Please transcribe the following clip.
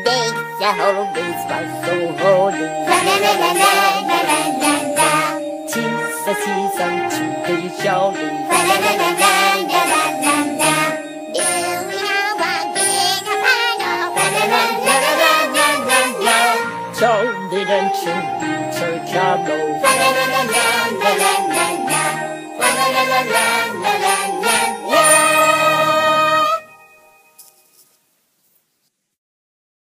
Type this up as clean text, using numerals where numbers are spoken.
makes your holy spot so holy. La la la la la la la la la. 七色七上七对小李。La la la la la la la la la. Do we have a big piano? La la la la la la la la. 城里人吃一圈跳楼。La la la la la la la la la. La la la la la.